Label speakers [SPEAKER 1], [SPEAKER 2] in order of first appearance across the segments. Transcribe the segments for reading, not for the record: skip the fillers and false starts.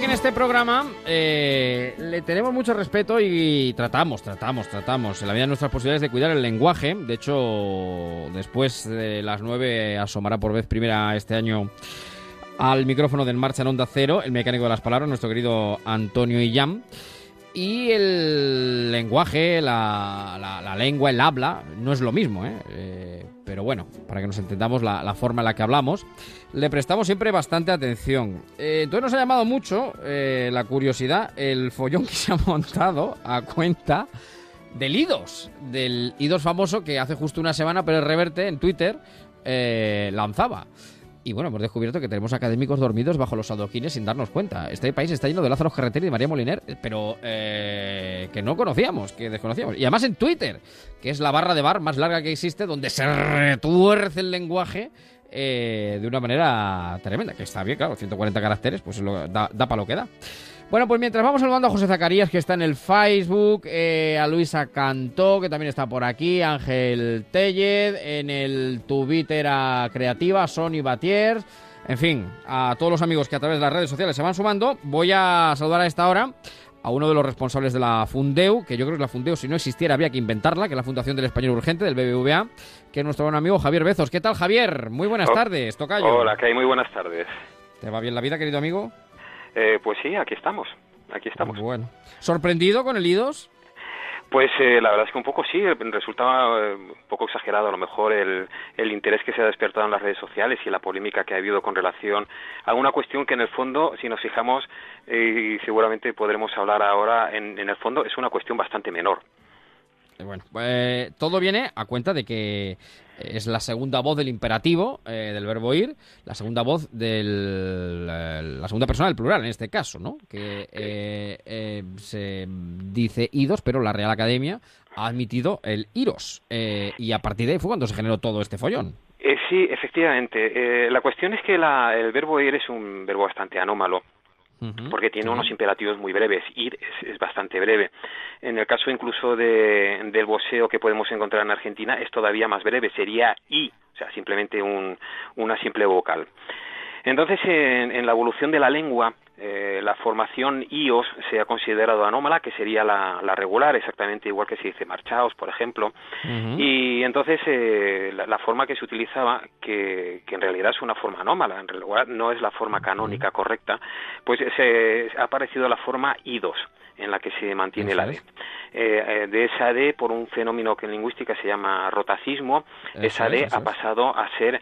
[SPEAKER 1] en este programa le tenemos mucho respeto y tratamos, en la medida de nuestras posibilidades, de cuidar el lenguaje. De hecho, después de las 9 asomará por vez primera este año al micrófono de En Marcha en Onda Cero, el mecánico de las palabras, nuestro querido Antonio Illán. Y el lenguaje, la lengua, el habla, no es lo mismo, pero bueno, para que nos entendamos la forma en la que hablamos, le prestamos siempre bastante atención. Entonces nos ha llamado mucho la curiosidad, el follón que se ha montado a cuenta del IDOS famoso que hace justo una semana Pérez Reverte en Twitter lanzaba. Y bueno, hemos descubierto que tenemos académicos dormidos bajo los adoquines sin darnos cuenta. Este país está lleno de Lázaro Carretero y de María Moliner, pero que no conocíamos, que desconocíamos. Y además en Twitter, que es la barra de bar más larga que existe, donde se retuerce el lenguaje de una manera tremenda. Que está bien, claro, 140 caracteres, pues da para lo que da. Bueno, pues mientras vamos saludando a José Zacarías, que está en el Facebook, a Luisa Cantó, que también está por aquí, Ángel Tellez, en el Twitter a Creativa, Sony Batier, en fin, a todos los amigos que a través de las redes sociales se van sumando. Voy a saludar a esta hora a uno de los responsables de la Fundeu, que yo creo que la Fundeu, si no existiera, había que inventarla, que es la Fundación del Español Urgente, del BBVA, que es nuestro buen amigo Javier Bezos. ¿Qué tal, Javier? Muy buenas tardes, tocayo.
[SPEAKER 2] Hola, ¿qué hay? Muy buenas tardes.
[SPEAKER 1] ¿Te va bien la vida, querido amigo?
[SPEAKER 2] Pues sí, aquí estamos.
[SPEAKER 1] Bueno. ¿Sorprendido con el IDOS?
[SPEAKER 2] Pues la verdad es que un poco sí, resulta un poco exagerado a lo mejor el interés que se ha despertado en las redes sociales y la polémica que ha habido con relación a una cuestión que en el fondo, si nos fijamos, y seguramente podremos hablar ahora, en el fondo es una cuestión bastante menor.
[SPEAKER 1] Bueno, todo viene a cuenta de que es la segunda voz del imperativo, del verbo ir, la segunda voz la segunda persona del plural, en este caso, ¿no? Que se dice idos, pero la Real Academia ha admitido el iros. Y a partir de ahí fue cuando se generó todo este follón.
[SPEAKER 2] Sí, efectivamente. La cuestión es que el verbo ir es un verbo bastante anómalo. Porque tiene unos imperativos muy breves. Ir es bastante breve. En el caso incluso del boxeo que podemos encontrar en Argentina es todavía más breve, sería i, o sea, simplemente una simple vocal. Entonces, en la evolución de la lengua, la formación ios se ha considerado anómala, que sería la regular, exactamente igual que se dice marchaos, por ejemplo. Y entonces la forma que se utilizaba, que en realidad es una forma anómala, en realidad no es la forma canónica correcta, pues ha aparecido la forma idos, en la que se mantiene la D. De esa D, por un fenómeno que en lingüística se llama rotacismo, esa D ha pasado a ser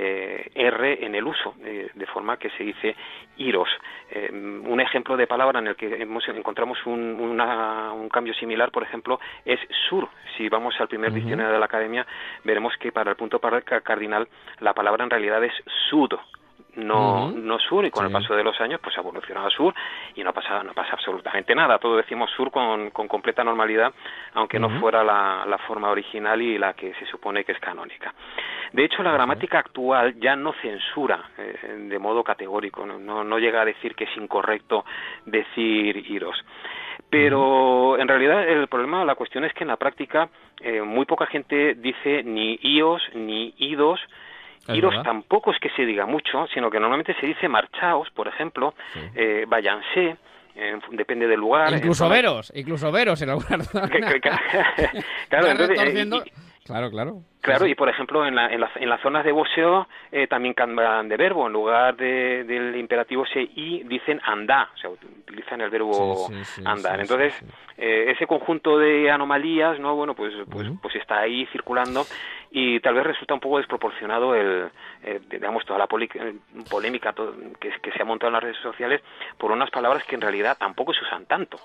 [SPEAKER 2] R en el uso, de forma que se dice iros. Un ejemplo de palabra en el que encontramos un cambio similar, por ejemplo, es sur. Si vamos al primer diccionario de la Academia, veremos que para el punto cardinal la palabra en realidad es sud, no sur, y con el paso de los años pues ha evolucionado a sur y no pasa absolutamente nada. Todos decimos sur con completa normalidad, aunque no fuera la forma original y la que se supone que es canónica. De hecho, la gramática actual ya no censura de modo categórico, no llega a decir que es incorrecto decir iros. Pero en realidad el problema, la cuestión es que en la práctica muy poca gente dice ni ios ni idos. Iros tampoco es que se diga mucho, sino que normalmente se dice marchaos, por ejemplo, váyanse, depende del lugar.
[SPEAKER 1] Incluso veros en alguna zona.
[SPEAKER 2] Claro, entonces, Claro, y por ejemplo en las zonas de boxeo también cambian de verbo, en lugar del imperativo se y dicen andá, o sea, utilizan el verbo andar. Entonces ese conjunto de anomalías, no, bueno, pues está ahí circulando y tal vez resulta un poco desproporcionado digamos, toda la polémica que se ha montado en las redes sociales por unas palabras que en realidad tampoco se usan tanto.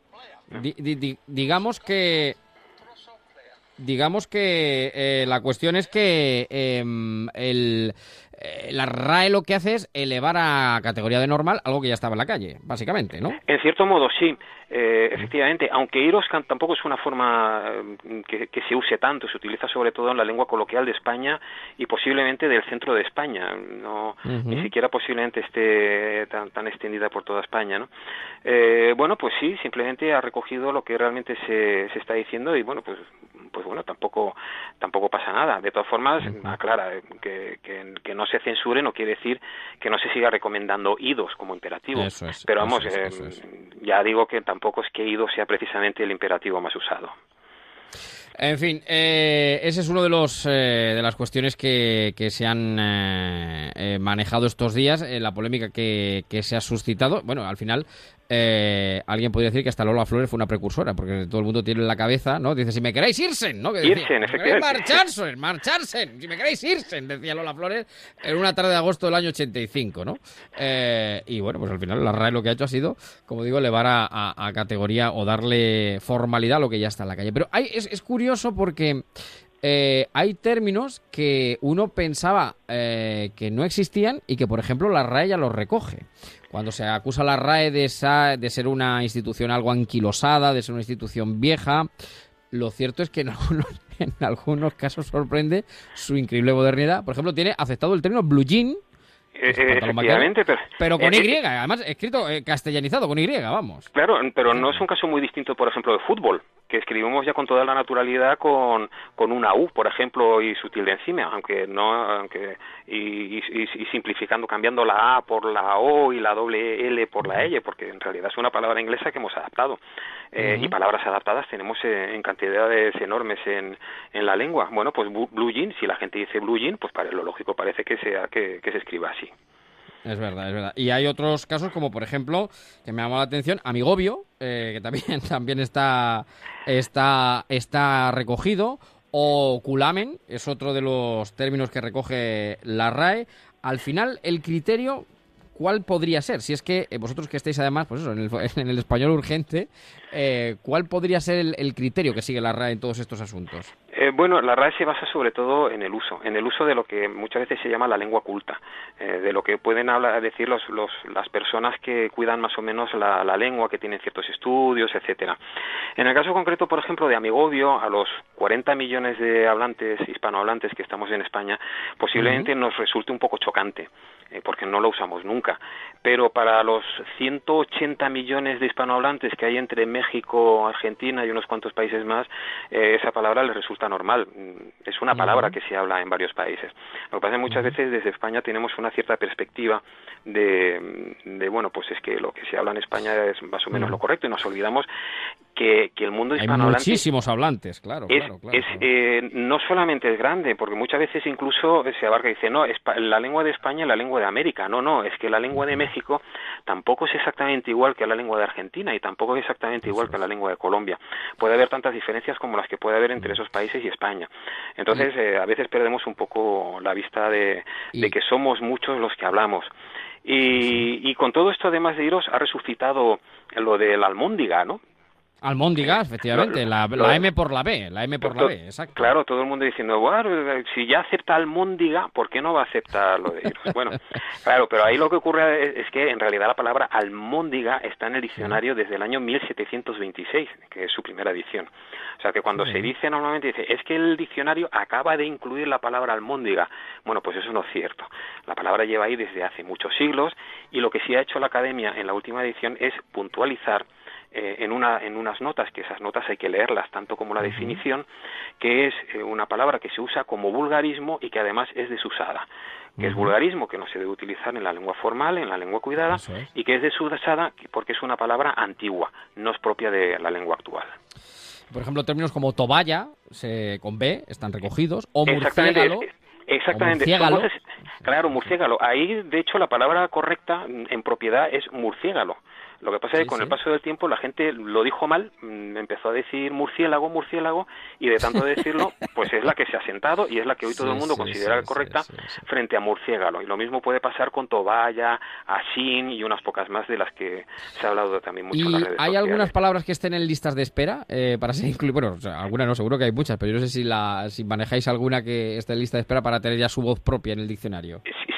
[SPEAKER 1] Digamos que la cuestión es que la RAE lo que hace es elevar a categoría de normal algo que ya estaba en la calle, básicamente, ¿no?
[SPEAKER 2] En cierto modo, sí, efectivamente, aunque iros tampoco es una forma que se use tanto, se utiliza sobre todo en la lengua coloquial de España y posiblemente del centro de España, ni siquiera posiblemente esté tan extendida por toda España, ¿no? Bueno, pues sí, simplemente ha recogido lo que realmente se está diciendo y bueno, pues bueno, tampoco pasa nada. De todas formas, aclara que no se censure no quiere decir que no se siga recomendando idos como imperativo. Pero vamos, ya digo que tampoco es que ido sea precisamente el imperativo más usado.
[SPEAKER 1] En fin, ese es uno de las cuestiones que se han manejado estos días, la polémica que se ha suscitado. Bueno, al final alguien podría decir que hasta Lola Flores fue una precursora, porque todo el mundo tiene en la cabeza, ¿no? Dice, si me queréis Irsen, ¿no? Que decía,
[SPEAKER 2] Irsen, efectivamente.
[SPEAKER 1] Marcharse, si me queréis Irsen, decía Lola Flores en una tarde de agosto del año 85, ¿no? Y bueno, pues al final la RAE lo que ha hecho ha sido, como digo, elevar a categoría o darle formalidad a lo que ya está en la calle. Pero es curioso porque hay términos que uno pensaba que no existían y que, por ejemplo, la RAE ya los recoge. Cuando se acusa a la RAE de ser una institución algo anquilosada, de ser una institución vieja, lo cierto es que en algunos casos sorprende su increíble modernidad. Por ejemplo, tiene aceptado el término blue jean,
[SPEAKER 2] efectivamente,
[SPEAKER 1] pero con Y, además escrito castellanizado con Y, vamos.
[SPEAKER 2] Claro, pero no es un caso muy distinto, por ejemplo, de fútbol, que escribimos ya con toda la naturalidad con una U, por ejemplo, y su tilde encima, aunque simplificando, cambiando la A por la O y la doble L por la L, porque en realidad es una palabra inglesa que hemos adaptado. Y palabras adaptadas tenemos en cantidades enormes en la lengua. Bueno, pues blue jean, si la gente dice blue jean, pues lo lógico parece que se escriba así.
[SPEAKER 1] Es verdad. Y hay otros casos como, por ejemplo, que me llamó la atención, amigobio, que también está recogido, o culamen, es otro de los términos que recoge la RAE. Al final, el criterio, ¿cuál podría ser? Si es que vosotros que estáis además, pues eso, en el español urgente, ¿cuál podría ser el criterio que sigue la RAE en todos estos asuntos?
[SPEAKER 2] Bueno, la RAE se basa sobre todo en el uso de lo que muchas veces se llama la lengua culta, de lo que pueden decir las personas que cuidan más o menos la lengua, que tienen ciertos estudios, etcétera. En el caso concreto, por ejemplo, de amigobio, a los 40 millones de hispanohablantes que estamos en España, posiblemente nos resulte un poco chocante, porque no lo usamos nunca. Pero para los 180 millones de hispanohablantes que hay entre México, Argentina y unos cuantos países más, esa palabra les resulta normal. Es una palabra que se habla en varios países. Lo que pasa es que muchas veces desde España tenemos una cierta perspectiva de bueno, pues es que lo que se habla en España es más o menos lo correcto, y nos olvidamos que el mundo hispanohablante...
[SPEAKER 1] Hay muchísimos hablantes, claro.
[SPEAKER 2] No solamente es grande, porque muchas veces incluso se abarca y dice, no, la lengua de España es la lengua de América. No, es que la lengua de México tampoco es exactamente igual que la lengua de Argentina, y tampoco es exactamente igual que la lengua de Colombia. Puede haber tantas diferencias como las que puede haber entre esos países y España. Entonces, a veces perdemos un poco la vista de que somos muchos los que hablamos. Y con todo esto, además de iros, ha resucitado lo de la almóndiga, ¿no?
[SPEAKER 1] Almóndiga, efectivamente, la M por la B, exacto.
[SPEAKER 2] Claro, todo el mundo diciendo, bueno, si ya acepta almóndiga, ¿por qué no va a aceptar lo de iros? Bueno, claro, pero ahí lo que ocurre es que en realidad la palabra almóndiga está en el diccionario desde el año 1726, que es su primera edición. O sea que cuando se dice normalmente, es que el diccionario acaba de incluir la palabra almóndiga. Bueno, pues eso no es cierto. La palabra lleva ahí desde hace muchos siglos, y lo que sí ha hecho la Academia en la última edición es puntualizar en unas notas, que esas notas hay que leerlas tanto como la definición, que es una palabra que se usa como vulgarismo y que además es desusada, que es vulgarismo, que no se debe utilizar en la lengua formal, en la lengua cuidada, y que es desusada porque es una palabra antigua, no es propia de la lengua actual.
[SPEAKER 1] Por ejemplo, términos como toballa, con B, están recogidos, o murciégalo.
[SPEAKER 2] Exactamente. Claro, murciégalo. Ahí, de hecho, la palabra correcta en propiedad es murciégalo. Lo que pasa es que con el paso del tiempo la gente lo dijo mal, empezó a decir murciélago, y de tanto decirlo, pues es la que se ha sentado y es la que hoy todo el mundo considera correcta frente a murciégalo. Y lo mismo puede pasar con toballa, asín y unas pocas más de las que se ha hablado también mucho en las redes sociales.
[SPEAKER 1] ¿Hay algunas palabras que estén en listas de espera para ser incluidas? Bueno, algunas no, seguro que hay muchas, pero yo no sé si manejáis alguna que esté en lista de espera para tener ya su voz propia en el diccionario.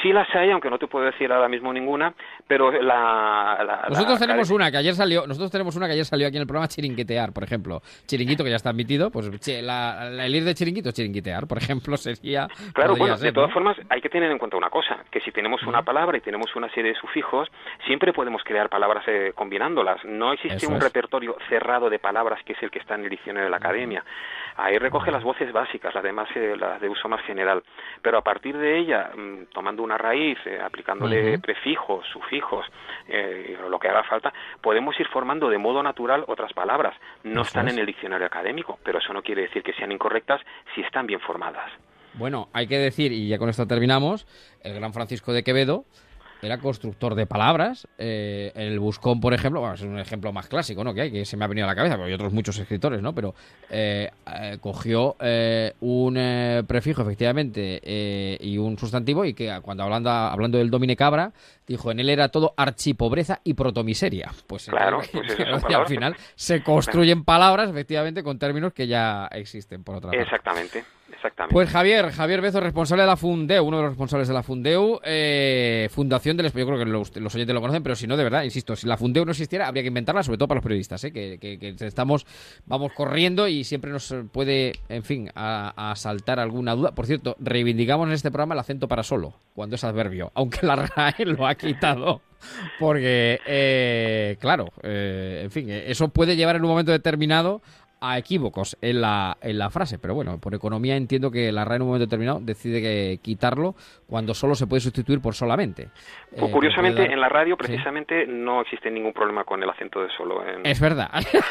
[SPEAKER 2] Sí las hay, aunque no te puedo decir ahora mismo ninguna, pero
[SPEAKER 1] nosotros tenemos una que ayer salió aquí en el programa, chiringuitear, por ejemplo. Chiringuito, que ya está admitido, pues el ir de chiringuito, chiringuitear, por ejemplo, sería...
[SPEAKER 2] Claro, bueno, de todas formas hay que tener en cuenta una cosa, que si tenemos una palabra y tenemos una serie de sufijos, siempre podemos crear palabras combinándolas. No existe un repertorio cerrado de palabras que es el que está en el diccionario de la Academia. Ahí recoge las voces básicas, las demás las de uso más general. Pero a partir de ella, tomando una raíz, aplicándole prefijos, sufijos, lo que haga falta, podemos ir formando de modo natural otras palabras. No están en el diccionario académico, pero eso no quiere decir que sean incorrectas si están bien formadas.
[SPEAKER 1] Bueno, hay que decir, y ya con esto terminamos, el gran Francisco de Quevedo era constructor de palabras. El Buscón, por ejemplo, bueno, es un ejemplo más clásico, ¿no?, que se me ha venido a la cabeza, porque hay otros muchos escritores, ¿no? Pero cogió un prefijo, efectivamente, y un sustantivo, y que cuando hablando del Domine Cabra, dijo, en él era todo archipobreza y protomiseria. Pues
[SPEAKER 2] claro, y
[SPEAKER 1] al final se construyen palabras, efectivamente, con términos que ya existen, por otra parte.
[SPEAKER 2] Exactamente.
[SPEAKER 1] Pues Javier Bezo, responsable de la Fundeu, uno de los responsables de la Fundeu, Fundación del Español. Yo creo que los oyentes lo conocen, pero si no, de verdad, insisto, si la Fundeu no existiera, habría que inventarla, sobre todo para los periodistas, que vamos corriendo y siempre nos puede, en fin, a saltar alguna duda. Por cierto, reivindicamos en este programa el acento para solo, cuando es adverbio, aunque la RAE lo ha quitado. Porque, claro, en fin, eso puede llevar en un momento determinado a equívocos en la frase, pero bueno, por economía entiendo que la RAE en un momento determinado decide quitarlo cuando solo se puede sustituir por solamente.
[SPEAKER 2] Pues curiosamente, en la radio precisamente no existe ningún problema con el acento de solo.
[SPEAKER 1] Es verdad.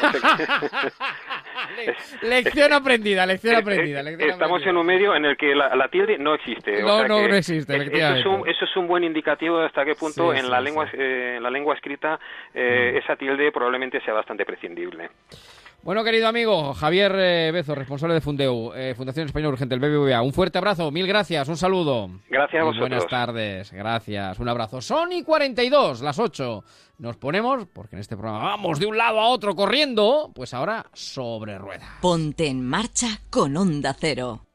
[SPEAKER 1] Lección aprendida.
[SPEAKER 2] Estamos en un medio en el que la tilde no existe.
[SPEAKER 1] No existe, efectivamente.
[SPEAKER 2] Eso es un buen indicativo de hasta qué punto en la lengua escrita esa tilde probablemente sea bastante prescindible.
[SPEAKER 1] Bueno, querido amigo, Javier Bezo, responsable de Fundeu, Fundación Española Urgente, el BBVA. Un fuerte abrazo, mil gracias, un saludo.
[SPEAKER 2] Gracias a vosotros.
[SPEAKER 1] Buenas tardes, gracias, un abrazo. Son y 42, las 8. Nos ponemos, porque en este programa vamos de un lado a otro corriendo, pues ahora sobre rueda.
[SPEAKER 3] Ponte en marcha con Onda Cero.